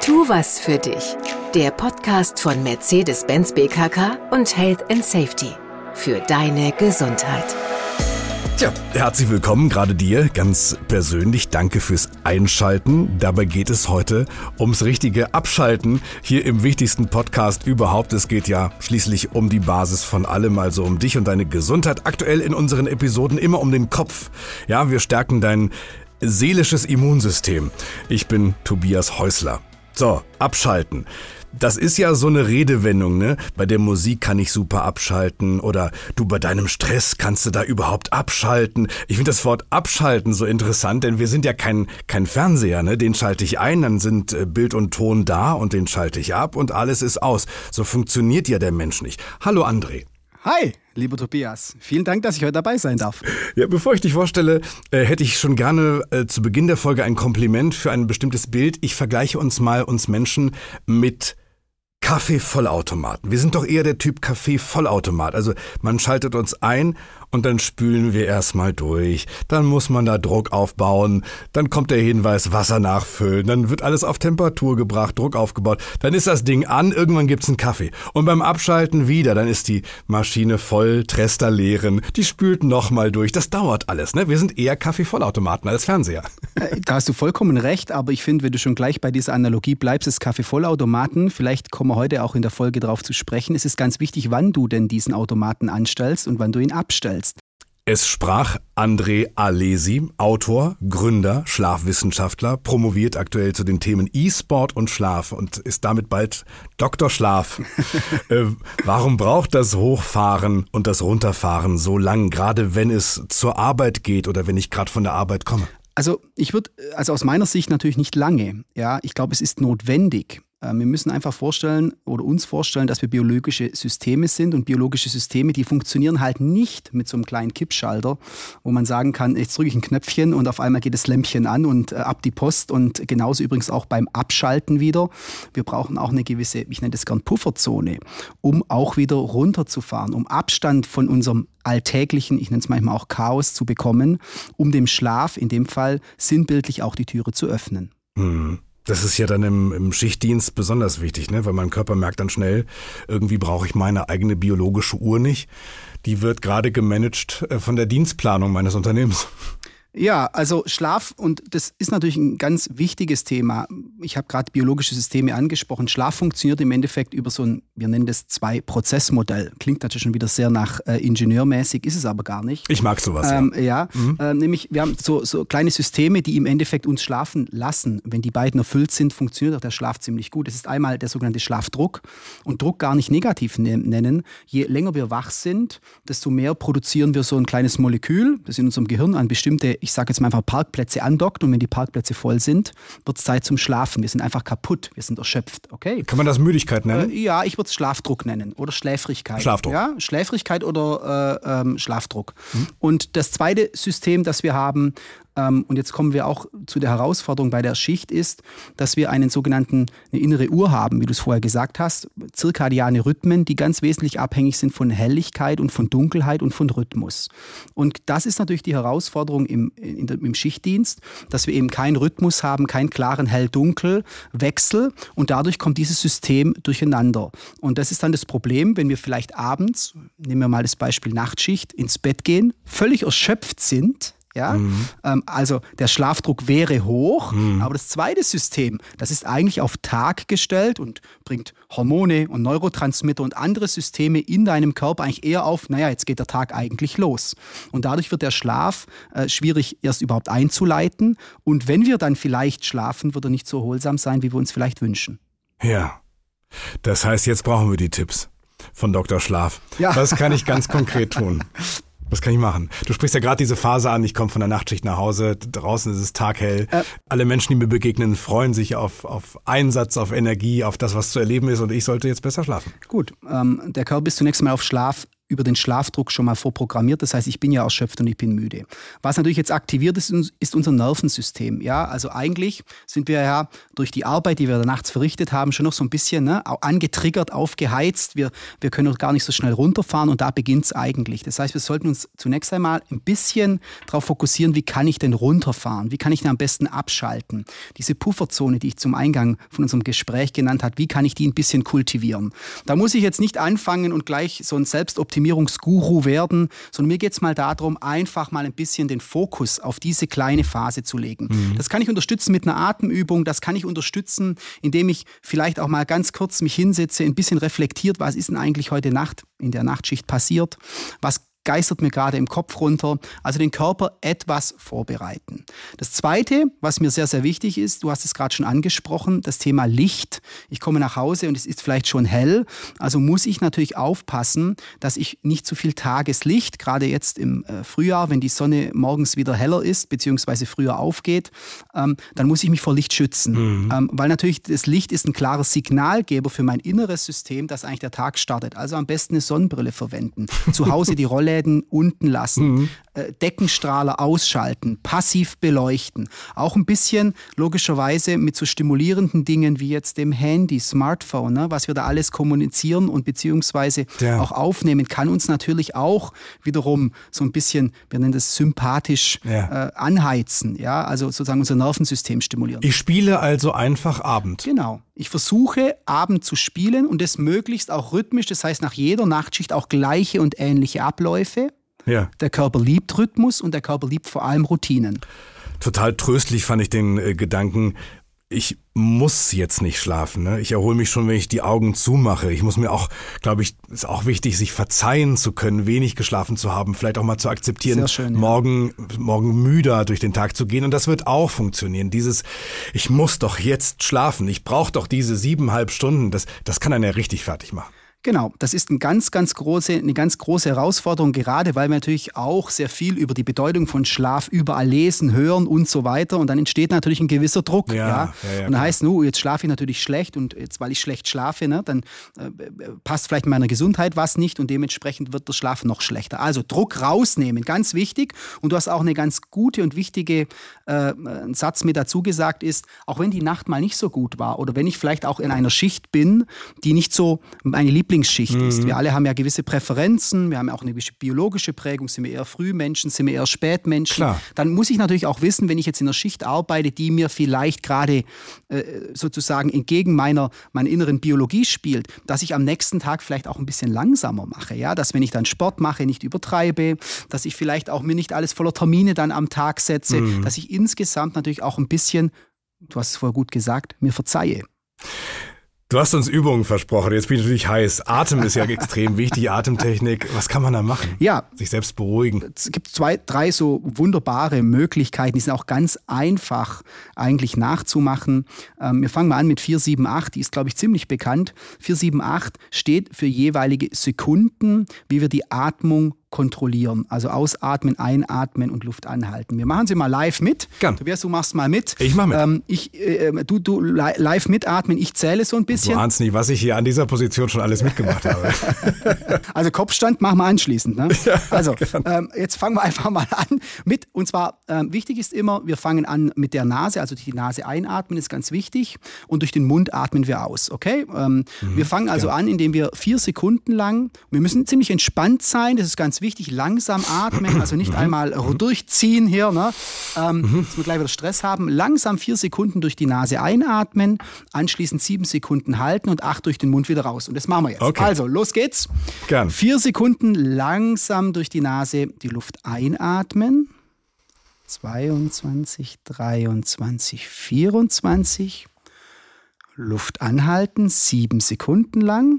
Tu was für dich. Der Podcast von Mercedes-Benz BKK und Health & Safety. Für deine Gesundheit. Tja, herzlich willkommen, gerade dir, ganz persönlich. Danke fürs Einschalten. Dabei geht es heute ums richtige Abschalten hier im wichtigsten Podcast überhaupt. Es geht ja schließlich um die Basis von allem, also um dich und deine Gesundheit. Aktuell in unseren Episoden immer um den Kopf. Ja, wir stärken dein seelisches Immunsystem. Ich bin Tobias Häusler. So, abschalten. Das ist ja so eine Redewendung, ne? Bei der Musik kann ich super abschalten oder du, bei deinem Stress kannst du da überhaupt abschalten. Ich finde das Wort abschalten so interessant, denn wir sind ja kein Fernseher, ne? Den schalte ich ein, dann sind Bild und Ton da und den schalte ich ab und alles ist aus. So funktioniert ja der Mensch nicht. Hallo André. Hi, lieber Tobias. Vielen Dank, dass ich heute dabei sein darf. Ja, bevor ich dich vorstelle, hätte ich schon gerne zu Beginn der Folge ein Kompliment für ein bestimmtes Bild. Ich vergleiche uns Menschen mit Kaffeevollautomaten. Wir sind doch eher der Typ Kaffeevollautomat. Also man schaltet uns ein und dann spülen wir erstmal durch. Dann muss man da Druck aufbauen. Dann kommt der Hinweis, Wasser nachfüllen. Dann wird alles auf Temperatur gebracht, Druck aufgebaut. Dann ist das Ding an, irgendwann gibt's einen Kaffee. Und beim Abschalten wieder, dann ist die Maschine voll, Trester leeren. Die spült nochmal durch. Das dauert alles, ne? Wir sind eher Kaffeevollautomaten als Fernseher. Da hast du vollkommen recht, aber ich finde, wenn du schon gleich bei dieser Analogie bleibst, ist Kaffeevollautomaten, vielleicht kommen wir heute auch in der Folge drauf zu sprechen. Es ist ganz wichtig, wann du denn diesen Automaten anstellst und wann du ihn abstellst. Es sprach André Alesi, Autor, Gründer, Schlafwissenschaftler, promoviert aktuell zu den Themen E-Sport und Schlaf und ist damit bald Dr. Schlaf. Warum braucht das Hochfahren und das Runterfahren so lang, gerade wenn es zur Arbeit geht oder wenn ich gerade von der Arbeit komme? Also aus meiner Sicht natürlich nicht lange. Ja, ich glaube, es ist notwendig. Wir müssen einfach uns vorstellen, dass wir biologische Systeme sind und biologische Systeme, die funktionieren halt nicht mit so einem kleinen Kippschalter, wo man sagen kann, jetzt drücke ich ein Knöpfchen und auf einmal geht das Lämpchen an und ab die Post und genauso übrigens auch beim Abschalten wieder. Wir brauchen auch eine gewisse, ich nenne das gern Pufferzone, um auch wieder runterzufahren, um Abstand von unserem alltäglichen, ich nenne es manchmal auch Chaos zu bekommen, um dem Schlaf in dem Fall sinnbildlich auch die Türe zu öffnen. Das ist ja dann im Schichtdienst besonders wichtig, ne? Weil mein Körper merkt dann schnell, irgendwie brauche ich meine eigene biologische Uhr nicht. Die wird gerade gemanagt von der Dienstplanung meines Unternehmens. Ja, also Schlaf, und das ist natürlich ein ganz wichtiges Thema. Ich habe gerade biologische Systeme angesprochen. Schlaf funktioniert im Endeffekt über so ein, wir nennen das 2-Prozess-Modell. Klingt natürlich schon wieder sehr nach ingenieurmäßig, ist es aber gar nicht. Ich mag sowas, ja. Nämlich wir haben so kleine Systeme, die im Endeffekt uns schlafen lassen. Wenn die beiden erfüllt sind, funktioniert auch der Schlaf ziemlich gut. Es ist einmal der sogenannte Schlafdruck und Druck gar nicht negativ nennen. Je länger wir wach sind, desto mehr produzieren wir so ein kleines Molekül, das in unserem Gehirn an bestimmte, ich sage jetzt mal einfach Parkplätze andockt, und wenn die Parkplätze voll sind, wird es Zeit zum Schlafen. Wir sind einfach kaputt, wir sind erschöpft, okay? Kann man das Müdigkeit nennen? Ja, ich würde es Schlafdruck nennen oder Schläfrigkeit. Schlafdruck. Ja, Schläfrigkeit oder Schlafdruck. Und das zweite System, das wir haben, und jetzt kommen wir auch zu der Herausforderung bei der Schicht, ist, dass wir eine innere Uhr haben, wie du es vorher gesagt hast, zirkadiane Rhythmen, die ganz wesentlich abhängig sind von Helligkeit und von Dunkelheit und von Rhythmus. Und das ist natürlich die Herausforderung im Schichtdienst, dass wir eben keinen Rhythmus haben, keinen klaren Hell-Dunkel-Wechsel, und dadurch kommt dieses System durcheinander. Und das ist dann das Problem, wenn wir vielleicht abends, nehmen wir mal das Beispiel Nachtschicht, ins Bett gehen, völlig erschöpft sind. Ja? Also der Schlafdruck wäre hoch, aber das zweite System, das ist eigentlich auf Tag gestellt und bringt Hormone und Neurotransmitter und andere Systeme in deinem Körper eigentlich eher auf, jetzt geht der Tag eigentlich los. Und dadurch wird der Schlaf schwierig erst überhaupt einzuleiten, und wenn wir dann vielleicht schlafen, wird er nicht so erholsam sein, wie wir uns vielleicht wünschen. Ja, das heißt, jetzt brauchen wir die Tipps von Dr. Schlaf. Ja. Was kann ich ganz konkret tun? Was kann ich machen? Du sprichst ja gerade diese Phase an, ich komme von der Nachtschicht nach Hause, draußen ist es taghell. Alle Menschen, die mir begegnen, freuen sich auf Einsatz, auf Energie, auf das, was zu erleben ist, und ich sollte jetzt besser schlafen. Gut, der Körper ist zunächst mal auf Schlaf über den Schlafdruck schon mal vorprogrammiert. Das heißt, ich bin ja erschöpft und ich bin müde. Was natürlich jetzt aktiviert ist unser Nervensystem. Ja, also eigentlich sind wir ja durch die Arbeit, die wir nachts verrichtet haben, schon noch so ein bisschen angetriggert, aufgeheizt. Wir können auch gar nicht so schnell runterfahren und da beginnt es eigentlich. Das heißt, wir sollten uns zunächst einmal ein bisschen darauf fokussieren, wie kann ich denn runterfahren? Wie kann ich denn am besten abschalten? Diese Pufferzone, die ich zum Eingang von unserem Gespräch genannt habe, wie kann ich die ein bisschen kultivieren? Da muss ich jetzt nicht anfangen und gleich so ein Selbstoptimierungsguru werden, sondern mir geht es mal darum, einfach mal ein bisschen den Fokus auf diese kleine Phase zu legen. Das kann ich unterstützen mit einer Atemübung, das kann ich unterstützen, indem ich vielleicht auch mal ganz kurz mich hinsetze, ein bisschen reflektiert, was ist denn eigentlich heute Nacht in der Nachtschicht passiert, was geistert mir gerade im Kopf runter, also den Körper etwas vorbereiten. Das Zweite, was mir sehr, sehr wichtig ist, du hast es gerade schon angesprochen, das Thema Licht. Ich komme nach Hause und es ist vielleicht schon hell, also muss ich natürlich aufpassen, dass ich nicht zu viel Tageslicht, gerade jetzt im Frühjahr, wenn die Sonne morgens wieder heller ist, beziehungsweise früher aufgeht, dann muss ich mich vor Licht schützen. Weil natürlich das Licht ist ein klarer Signalgeber für mein inneres System, dass eigentlich der Tag startet. Also am besten eine Sonnenbrille verwenden. Zu Hause die Rollläden unten lassen, Deckenstrahler ausschalten, passiv beleuchten. Auch ein bisschen logischerweise mit so stimulierenden Dingen wie jetzt dem Handy, Smartphone, was wir da alles kommunizieren und beziehungsweise auch aufnehmen, kann uns natürlich auch wiederum so ein bisschen, wir nennen das sympathisch, anheizen. Ja? Also sozusagen unser Nervensystem stimulieren. Ich spiele also einfach Abend. Genau. Ich versuche, Abend zu spielen und das möglichst auch rhythmisch, das heißt nach jeder Nachtschicht auch gleiche und ähnliche Abläufe. Ja. Der Körper liebt Rhythmus und der Körper liebt vor allem Routinen. Total tröstlich fand ich den Gedanken, ich muss jetzt nicht schlafen. Ne? Ich erhole mich schon, wenn ich die Augen zumache. Ich muss mir auch, glaube ich, ist auch wichtig, sich verzeihen zu können, wenig geschlafen zu haben, vielleicht auch mal zu akzeptieren, sehr schön, morgen müder durch den Tag zu gehen. Und das wird auch funktionieren. Ich muss doch jetzt schlafen. Ich brauche doch diese 7,5 Stunden. Das kann einen ja richtig fertig machen. Genau, das ist eine ganz große Herausforderung, gerade weil wir natürlich auch sehr viel über die Bedeutung von Schlaf überall lesen, hören und so weiter. Und dann entsteht natürlich ein gewisser Druck. Ja? Und dann heißt es, jetzt schlafe ich natürlich schlecht und jetzt, weil ich schlecht schlafe, dann passt vielleicht meiner Gesundheit was nicht und dementsprechend wird der Schlaf noch schlechter. Also Druck rausnehmen, ganz wichtig. Und du hast auch eine ganz gute und wichtige Satz mit dazu gesagt ist, auch wenn die Nacht mal nicht so gut war oder wenn ich vielleicht auch in einer Schicht bin, die nicht so meine Lieblingsschicht ist. Wir alle haben ja gewisse Präferenzen, wir haben ja auch eine gewisse biologische Prägung, sind wir eher Frühmenschen, sind wir eher Spätmenschen. Klar. Dann muss ich natürlich auch wissen, wenn ich jetzt in einer Schicht arbeite, die mir vielleicht gerade sozusagen entgegen meiner inneren Biologie spielt, dass ich am nächsten Tag vielleicht auch ein bisschen langsamer mache. Ja? Dass wenn ich dann Sport mache, nicht übertreibe, dass ich vielleicht auch mir nicht alles voller Termine dann am Tag setze, dass ich insgesamt natürlich auch ein bisschen, du hast es vorher gut gesagt, mir verzeihe. Du hast uns Übungen versprochen, jetzt bin ich natürlich heiß. Atem ist ja extrem wichtig, Atemtechnik. Was kann man da machen? Ja. Sich selbst beruhigen. Es gibt 3 so wunderbare Möglichkeiten, die sind auch ganz einfach eigentlich nachzumachen. Wir fangen mal an mit 4-7-8, die ist, glaube ich, ziemlich bekannt. 4-7-8 steht für jeweilige Sekunden, wie wir die Atmung kontrollieren. Also ausatmen, einatmen und Luft anhalten. Wir machen sie mal live mit. Gern. Tobias, du machst mal mit. Ich mach mit. Du live mitatmen, ich zähle so ein bisschen. Du ahnst nicht, was ich hier an dieser Position schon alles mitgemacht habe. Also Kopfstand machen wir anschließend. Ne? Ja, also jetzt fangen wir einfach mal an mit. Und zwar wichtig ist immer, wir fangen an mit der Nase, also durch die Nase einatmen ist ganz wichtig und durch den Mund atmen wir aus. Okay? Wir fangen also an, indem wir 4 Sekunden lang, wir müssen ziemlich entspannt sein, das ist ganz wichtig, langsam atmen, also nicht einmal durchziehen hier, ne? Dass wir gleich wieder Stress haben. Langsam 4 Sekunden durch die Nase einatmen, anschließend 7 Sekunden halten und 8 durch den Mund wieder raus. Und das machen wir jetzt. Okay. Also, los geht's. Gern. 4 Sekunden langsam durch die Nase die Luft einatmen. 22, 23, 24. Luft anhalten, 7 Sekunden lang.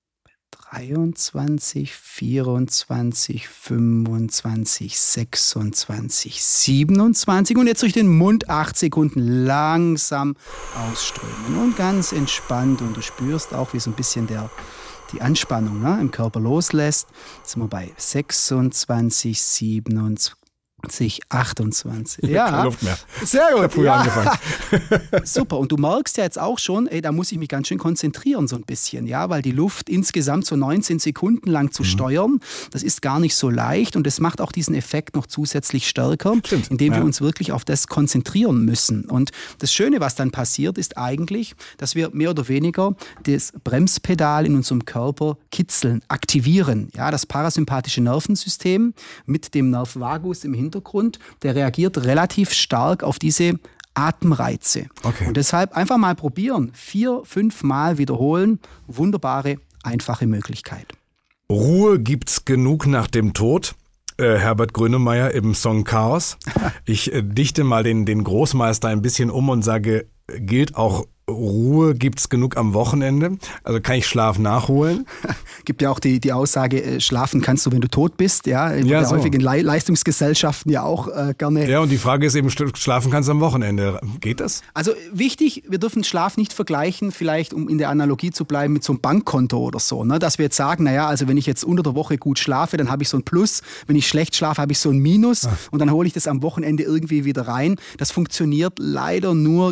23, 24, 25, 26, 27 und jetzt durch den Mund 8 Sekunden langsam ausströmen und ganz entspannt und du spürst auch, wie so ein bisschen die Anspannung im Körper loslässt. Jetzt sind wir bei 26, 27, 28. Ja, keine Luft mehr. Sehr gut. Ich habe früher angefangen. Super. Und du merkst ja jetzt auch schon, da muss ich mich ganz schön konzentrieren so ein bisschen, ja, weil die Luft insgesamt so 19 Sekunden lang zu steuern, das ist gar nicht so leicht und das macht auch diesen Effekt noch zusätzlich stärker, indem wir uns wirklich auf das konzentrieren müssen. Und das Schöne, was dann passiert, ist eigentlich, dass wir mehr oder weniger das Bremspedal in unserem Körper kitzeln, aktivieren. Ja, das parasympathische Nervensystem mit dem Nerv vagus im Hintergrund, der reagiert relativ stark auf diese Atemreize. Okay. Und deshalb einfach mal probieren, 4-5 Mal wiederholen. Wunderbare, einfache Möglichkeit. Ruhe gibt's genug nach dem Tod. Herbert Grönemeyer im Song Chaos. Ich dichte mal den Großmeister ein bisschen um und sage, gilt auch Ruhe gibt's genug am Wochenende? Also kann ich Schlaf nachholen? Gibt ja auch die Aussage, schlafen kannst du, wenn du tot bist. Ja, ja, so. Häufig in Leistungsgesellschaften ja auch gerne. Ja, und die Frage ist eben, schlafen kannst du am Wochenende. Geht das? Also wichtig, wir dürfen Schlaf nicht vergleichen, vielleicht um in der Analogie zu bleiben mit so einem Bankkonto oder so. Ne? Dass wir jetzt sagen, naja, also wenn ich jetzt unter der Woche gut schlafe, dann habe ich so ein Plus. Wenn ich schlecht schlafe, habe ich so ein Minus. Und dann hole ich das am Wochenende irgendwie wieder rein. Das funktioniert leider nur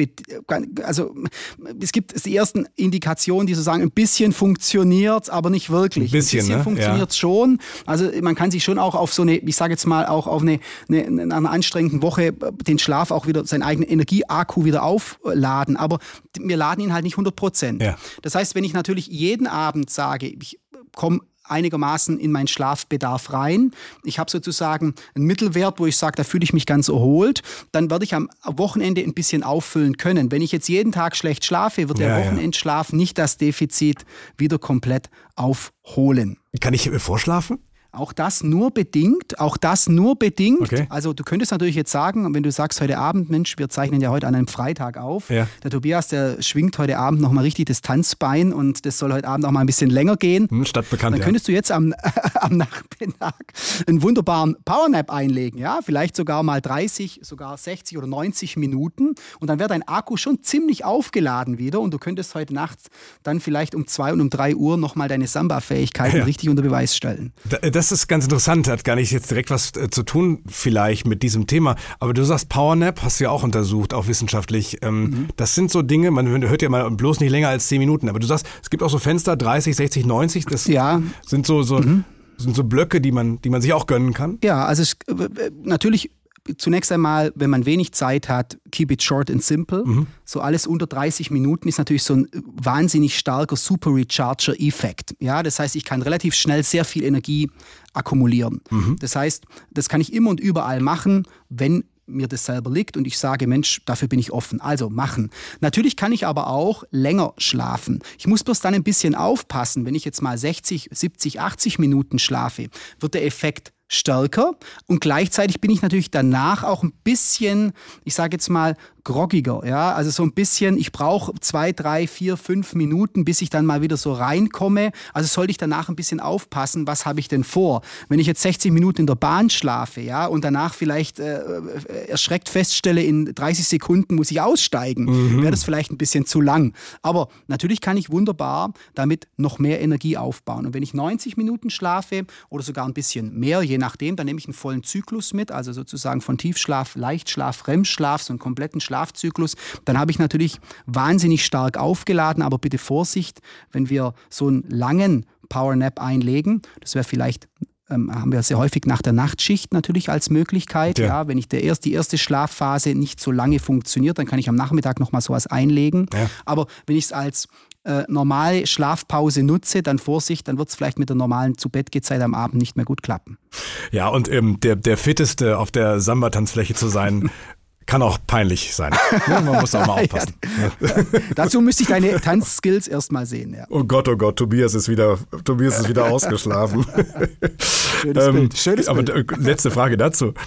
also es gibt die ersten Indikationen, die so sagen, ein bisschen funktioniert, aber nicht wirklich. Ein bisschen funktioniert es schon. Also man kann sich schon auch auf so eine, ich sage jetzt mal, auch auf eine anstrengenden Woche den Schlaf auch wieder, seinen eigenen Energieakku wieder aufladen. Aber wir laden ihn halt nicht 100%. Ja. Das heißt, wenn ich natürlich jeden Abend sage, ich komme einigermaßen in meinen Schlafbedarf rein. Ich habe sozusagen einen Mittelwert, wo ich sage, da fühle ich mich ganz erholt. Dann werde ich am Wochenende ein bisschen auffüllen können. Wenn ich jetzt jeden Tag schlecht schlafe, wird der Wochenendschlaf nicht das Defizit wieder komplett aufholen. Kann ich vorschlafen? Auch das nur bedingt. Okay. Also du könntest natürlich jetzt sagen, wenn du sagst heute Abend, Mensch, wir zeichnen ja heute an einem Freitag auf. Ja. Der Tobias, der schwingt heute Abend nochmal richtig das Tanzbein und das soll heute Abend auch mal ein bisschen länger gehen. Stadtbekannt, Dann könntest du jetzt am Nachmittag einen wunderbaren Powernap einlegen. Ja? Vielleicht sogar mal 30, sogar 60 oder 90 Minuten. Und dann wäre dein Akku schon ziemlich aufgeladen wieder und du könntest heute Nacht dann vielleicht um 2 und um 3 Uhr nochmal deine Samba-Fähigkeiten richtig unter Beweis stellen. Das ist ganz interessant, hat gar nicht jetzt direkt was zu tun vielleicht mit diesem Thema, aber du sagst Powernap, hast du ja auch untersucht, auch wissenschaftlich. Das sind so Dinge, man hört ja mal bloß nicht länger als 10 Minuten, aber du sagst, es gibt auch so Fenster, 30, 60, 90, das sind so Blöcke, die man sich auch gönnen kann. Ja, also natürlich zunächst einmal, wenn man wenig Zeit hat, keep it short and simple. So alles unter 30 Minuten ist natürlich so ein wahnsinnig starker Super-Recharger-Effekt. Ja, das heißt, ich kann relativ schnell sehr viel Energie akkumulieren. Das heißt, das kann ich immer und überall machen, wenn mir das selber liegt und ich sage, Mensch, dafür bin ich offen. Also machen. Natürlich kann ich aber auch länger schlafen. Ich muss bloß dann ein bisschen aufpassen. Wenn ich jetzt mal 60, 70, 80 Minuten schlafe, wird der Effekt stärker und gleichzeitig bin ich natürlich danach auch ein bisschen, ich sage jetzt mal, groggiger. Ja? Also so ein bisschen, ich brauche 2, 3, 4, 5 Minuten, bis ich dann mal wieder so reinkomme. Also sollte ich danach ein bisschen aufpassen, was habe ich denn vor? Wenn ich jetzt 60 Minuten in der Bahn schlafe, ja, und danach vielleicht erschreckt feststelle, in 30 Sekunden muss ich aussteigen, wäre das vielleicht ein bisschen zu lang. Aber natürlich kann ich wunderbar damit noch mehr Energie aufbauen. Und wenn ich 90 Minuten schlafe oder sogar ein bisschen mehr, je nachdem, dann nehme ich einen vollen Zyklus mit, also sozusagen von Tiefschlaf, Leichtschlaf, REM-Schlaf, so einen kompletten Schlafzyklus, dann habe ich natürlich wahnsinnig stark aufgeladen, aber bitte Vorsicht, wenn wir so einen langen Powernap einlegen, das wäre vielleicht, haben wir sehr häufig nach der Nachtschicht natürlich als Möglichkeit, ja, wenn ich die erste Schlafphase nicht so lange funktioniert, dann kann ich am Nachmittag nochmal sowas einlegen, aber wenn ich es als normale Schlafpause nutze, dann Vorsicht, dann wird es vielleicht mit der normalen Zu-Bett-Geh-Zeit am Abend nicht mehr gut klappen. Ja, und der Fitteste auf der Samba-Tanzfläche zu sein, kann auch peinlich sein. Ja, man muss auch mal aufpassen. Dazu müsste ich deine Tanzskills erst mal sehen. Ja. Oh Gott, Tobias ist wieder ausgeschlafen. Schönes Bild. Aber letzte Frage dazu.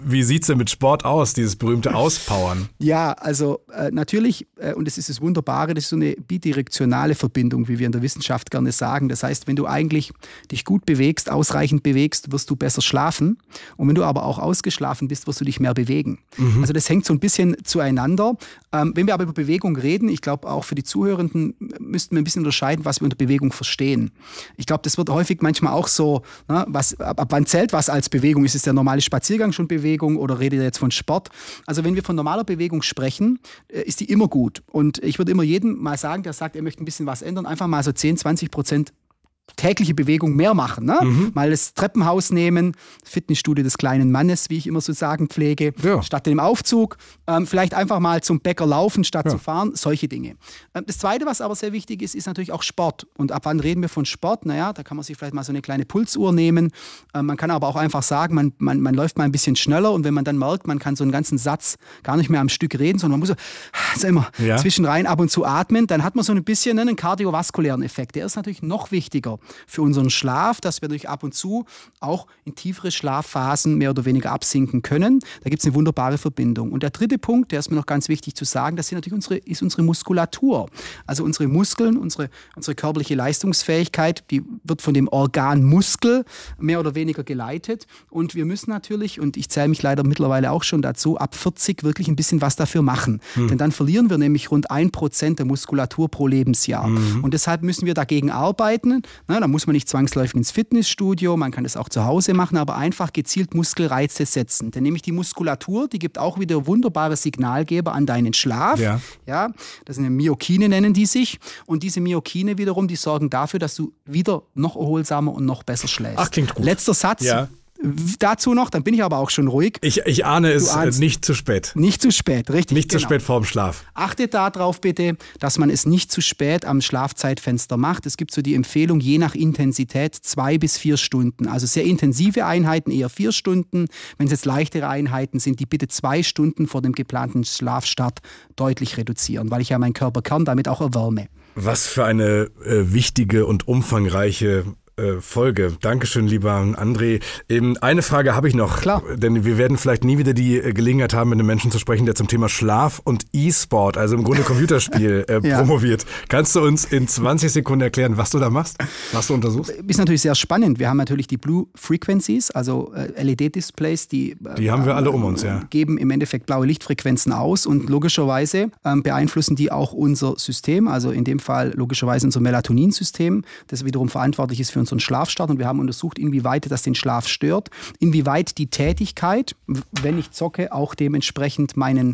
Wie sieht es denn mit Sport aus, dieses berühmte Auspowern? Ja, also natürlich, und das ist das Wunderbare, das ist so eine bidirektionale Verbindung, wie wir in der Wissenschaft gerne sagen. Das heißt, wenn du eigentlich dich gut bewegst, ausreichend bewegst, wirst du besser schlafen. Und wenn du aber auch ausgeschlafen bist, wirst du dich mehr bewegen. Also das hängt so ein bisschen zueinander. Wenn wir aber über Bewegung reden, ich glaube auch für die Zuhörenden müssten wir ein bisschen unterscheiden, was wir unter Bewegung verstehen. Ich glaube, das wird häufig manchmal auch so, ne, ab wann zählt was als Bewegung? Ist es der normale Spaziergang schon Bewegung oder redet ihr jetzt von Sport? Also wenn wir von normaler Bewegung sprechen, ist die immer gut. Und ich würde immer jedem mal sagen, der sagt, er möchte ein bisschen was ändern, einfach mal so 10-20% tägliche Bewegung mehr machen. Ne? Mal das Treppenhaus nehmen, Fitnessstudio des kleinen Mannes, wie ich immer so sagen pflege, statt dem Aufzug. Vielleicht einfach mal zum Bäcker laufen, statt zu fahren. Solche Dinge. Das Zweite, was aber sehr wichtig ist, ist natürlich auch Sport. Und ab wann reden wir von Sport? Naja, da kann man sich vielleicht mal so eine kleine Pulsuhr nehmen. Man kann aber auch einfach sagen, man läuft mal ein bisschen schneller. Und wenn man dann merkt, man kann so einen ganzen Satz gar nicht mehr am Stück reden, sondern man muss so immer zwischenrein ab und zu atmen, dann hat man so ein bisschen einen kardiovaskulären Effekt. Der ist natürlich noch wichtiger für unseren Schlaf, dass wir durch ab und zu auch in tiefere Schlafphasen mehr oder weniger absinken können. Da gibt es eine wunderbare Verbindung. Und der dritte Punkt, der ist mir noch ganz wichtig zu sagen, das ist natürlich unsere Muskulatur. Also unsere Muskeln, unsere körperliche Leistungsfähigkeit, die wird von dem Organ Muskel mehr oder weniger geleitet. Und wir müssen natürlich, und ich zähle mich leider mittlerweile auch schon dazu, ab 40 wirklich ein bisschen was dafür machen. Denn dann verlieren wir nämlich rund 1% der Muskulatur pro Lebensjahr. Und deshalb müssen wir dagegen arbeiten. Da muss man nicht zwangsläufig ins Fitnessstudio, man kann das auch zu Hause machen, aber einfach gezielt Muskelreize setzen. Denn nämlich die Muskulatur, die gibt auch wieder wunderbare Signalgeber an deinen Schlaf. Ja, das sind Myokine, nennen die sich. Und diese Myokine wiederum, die sorgen dafür, dass du wieder noch erholsamer und noch besser schläfst. Ach, klingt gut. Letzter Satz. Ja. Dazu noch, dann bin ich aber auch schon ruhig. Ich ahne es, nicht zu spät. Nicht zu spät, richtig. Nicht zu spät vorm Schlaf. Achtet darauf bitte, dass man es nicht zu spät am Schlafzeitfenster macht. Es gibt so die Empfehlung, je nach Intensität 2 bis 4 Stunden. Also sehr intensive Einheiten eher 4 Stunden. Wenn es jetzt leichtere Einheiten sind, die bitte 2 Stunden vor dem geplanten Schlafstart deutlich reduzieren, weil ich ja meinen Körperkern damit auch erwärme. Was für eine wichtige und umfangreiche Folge. Dankeschön, lieber André. Eine Frage habe ich noch, Klar. Denn wir werden vielleicht nie wieder die Gelegenheit haben, mit einem Menschen zu sprechen, der zum Thema Schlaf und E-Sport, also im Grunde Computerspiel, promoviert. Kannst du uns in 20 Sekunden erklären, was du da machst, was du untersuchst? Ist natürlich sehr spannend. Wir haben natürlich die Blue Frequencies, also LED-Displays, die haben wir alle um uns, geben im Endeffekt blaue Lichtfrequenzen aus und logischerweise beeinflussen die auch unser System, also in dem Fall logischerweise unser Melatoninsystem, das wiederum verantwortlich ist für unseren Schlafstart, und wir haben untersucht, inwieweit das den Schlaf stört, inwieweit die Tätigkeit, wenn ich zocke, auch dementsprechend mein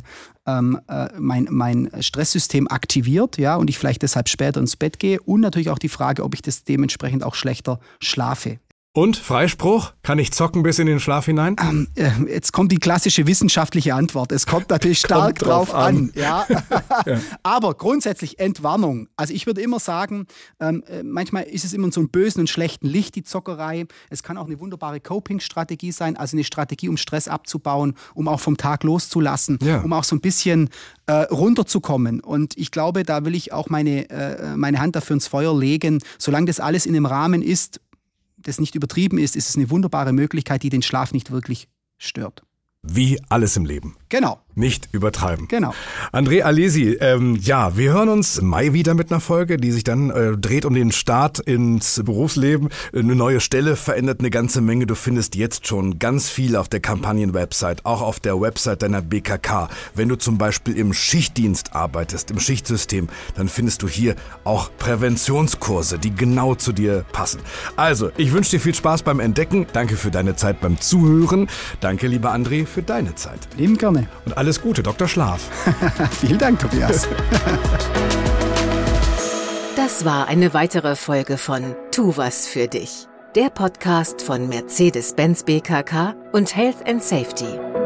Stresssystem aktiviert, und ich vielleicht deshalb später ins Bett gehe, und natürlich auch die Frage, ob ich das dementsprechend auch schlechter schlafe. Und Freispruch? Kann ich zocken bis in den Schlaf hinein? Jetzt kommt die klassische wissenschaftliche Antwort. Es kommt natürlich stark drauf an. Ja. Aber grundsätzlich Entwarnung. Also ich würde immer sagen, manchmal ist es immer in so einem bösen und schlechten Licht, die Zockerei. Es kann auch eine wunderbare Coping-Strategie sein, also eine Strategie, um Stress abzubauen, um auch vom Tag loszulassen, um auch so ein bisschen runterzukommen. Und ich glaube, da will ich auch meine Hand dafür ins Feuer legen. Solange das alles in einem Rahmen ist, das nicht übertrieben ist, ist es eine wunderbare Möglichkeit, die den Schlaf nicht wirklich stört. Wie alles im Leben. Genau. Nicht übertreiben. Genau. André Alesi, wir hören uns im Mai wieder mit einer Folge, die sich dann dreht um den Start ins Berufsleben. Eine neue Stelle verändert eine ganze Menge. Du findest jetzt schon ganz viel auf der Kampagnen-Website, auch auf der Website deiner BKK. Wenn du zum Beispiel im Schichtdienst arbeitest, im Schichtsystem, dann findest du hier auch Präventionskurse, die genau zu dir passen. Also, ich wünsche dir viel Spaß beim Entdecken. Danke für deine Zeit beim Zuhören. Danke, lieber André, für deine Zeit. Lieben gerne. Und alles Gute, Dr. Schlaf. Vielen Dank, Tobias. Das war eine weitere Folge von Tu was für dich, der Podcast von Mercedes-Benz BKK und Health & Safety.